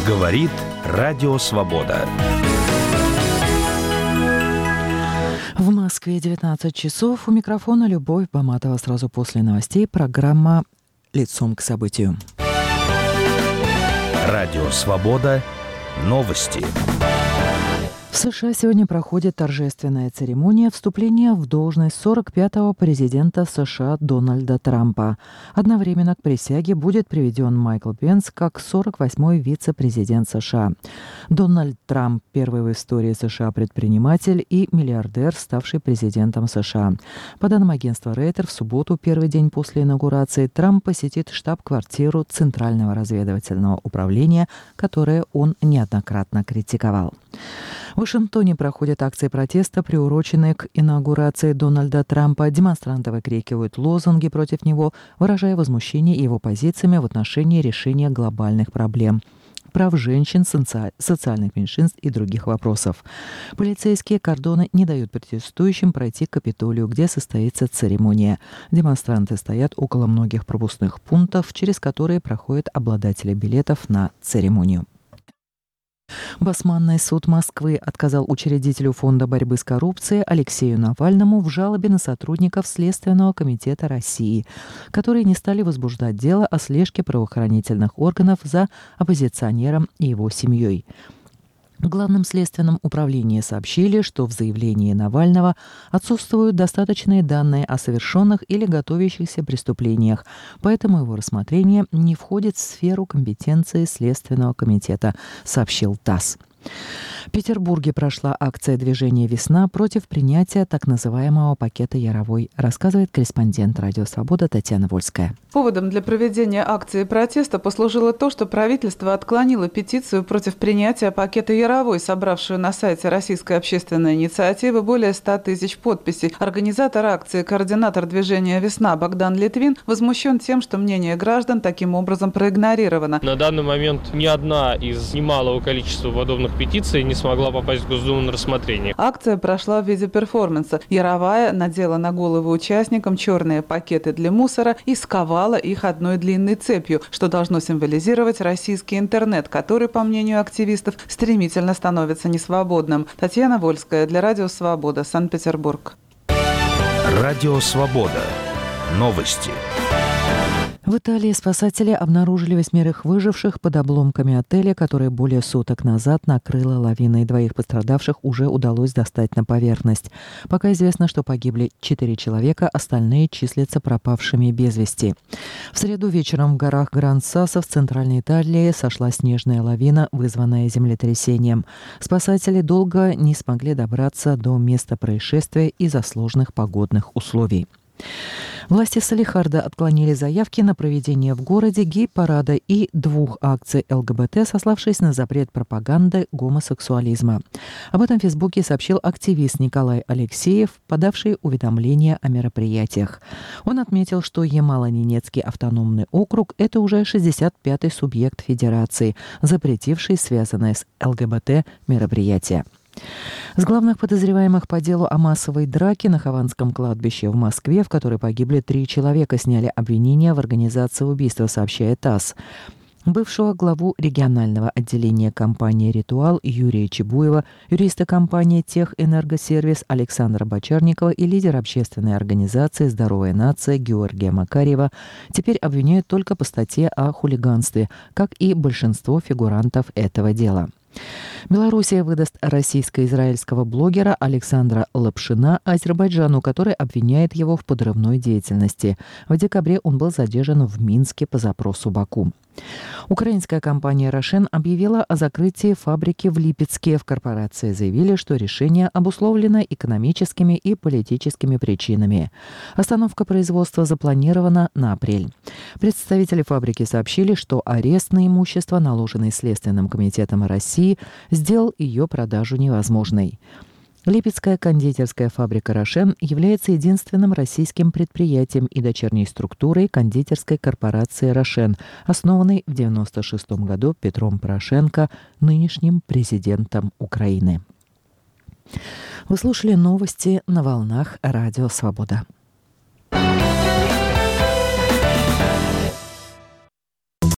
Говорит Радио Свобода. В Москве 19 часов. У микрофона Любовь Баматова. Сразу после новостей программа «Лицом к событию». Радио Свобода. Новости. В США сегодня проходит торжественная церемония вступления в должность 45-го президента США Дональда Трампа. Одновременно к присяге будет приведен Майкл Пенс как 48-й вице-президент США. Дональд Трамп – первый в истории США предприниматель и миллиардер, ставший президентом США. По данным агентства Рейтер, в субботу, первый день после инаугурации, Трамп посетит штаб-квартиру Центрального разведывательного управления, которое он неоднократно критиковал. В Вашингтоне проходят акции протеста, приуроченные к инаугурации Дональда Трампа. Демонстранты выкрикивают лозунги против него, выражая возмущение его позициями в отношении решения глобальных проблем – прав женщин, социальных меньшинств и других вопросов. Полицейские кордоны не дают протестующим пройти к Капитолию, где состоится церемония. Демонстранты стоят около многих пропускных пунктов, через которые проходят обладатели билетов на церемонию. Басманный суд Москвы отказал учредителю Фонда борьбы с коррупцией Алексею Навальному в жалобе на сотрудников Следственного комитета России, которые не стали возбуждать дело о слежке правоохранительных органов за оппозиционером и его семьей. В Главном следственном управлении сообщили, что в заявлении Навального отсутствуют достаточные данные о совершенных или готовящихся преступлениях, поэтому его рассмотрение не входит в сферу компетенции Следственного комитета, сообщил ТАСС. В Петербурге прошла акция движения «Весна» против принятия так называемого пакета Яровой, рассказывает корреспондент «Радио Свобода» Татьяна Вольская. Поводом для проведения акции протеста послужило то, что правительство отклонило петицию против принятия пакета Яровой, собравшую на сайте Российской общественной инициативы более 100 тысяч подписей. Организатор акции, координатор движения «Весна» Богдан Литвин возмущен тем, что мнение граждан таким образом проигнорировано. На данный момент ни одна из немалого количества подобных петиций не смогла попасть в Госдуму на рассмотрение. Акция прошла в виде перформанса. Яровая надела на головы участникам черные пакеты для мусора и сковала их одной длинной цепью, что должно символизировать российский интернет, который, по мнению активистов, стремительно становится несвободным. Татьяна Вольская для Радио Свобода, Санкт-Петербург. Радио Свобода. Новости. В Италии спасатели обнаружили 8 выживших под обломками отеля, который более суток назад накрыло лавиной. 2 пострадавших уже удалось достать на поверхность. Пока известно, что погибли 4 человека, остальные числятся пропавшими без вести. В среду вечером в горах Гран-Сассо в центральной Италии сошла снежная лавина, вызванная землетрясением. Спасатели долго не смогли добраться до места происшествия из-за сложных погодных условий. Власти Салехарда отклонили заявки на проведение в городе гей-парада и 2 акций ЛГБТ, сославшись на запрет пропаганды гомосексуализма. Об этом в Фейсбуке сообщил активист Николай Алексеев, подавший уведомления о мероприятиях. Он отметил, что Ямало-Ненецкий автономный округ – это уже 65-й субъект Федерации, запретивший связанное с ЛГБТ мероприятия. С главных подозреваемых по делу о массовой драке на Хованском кладбище в Москве, в которой погибли 3 человека, сняли обвинения в организации убийства, сообщает ТАСС. Бывшего главу регионального отделения компании «Ритуал» Юрия Чебуева, юриста компании «Техэнергосервис» Александра Бочарникова и лидера общественной организации «Здоровая нация» Георгия Макарьева теперь обвиняют только по статье о хулиганстве, как и большинство фигурантов этого дела. Белоруссия выдаст российско-израильского блогера Александра Лапшина Азербайджану, который обвиняет его в подрывной деятельности. В декабре он был задержан в Минске по запросу Баку. Украинская компания «Рошен» объявила о закрытии фабрики в Липецке. В корпорации заявили, что решение обусловлено экономическими и политическими причинами. Остановка производства запланирована на апрель. Представители фабрики сообщили, что арест на имущество, наложенный Следственным комитетом России, сделал ее продажу невозможной. Липецкая кондитерская фабрика «Рошен» является единственным российским предприятием и дочерней структурой кондитерской корпорации «Рошен», основанной в 1996 году Петром Порошенко, нынешним президентом Украины. Вы слушали новости на волнах Радио Свобода.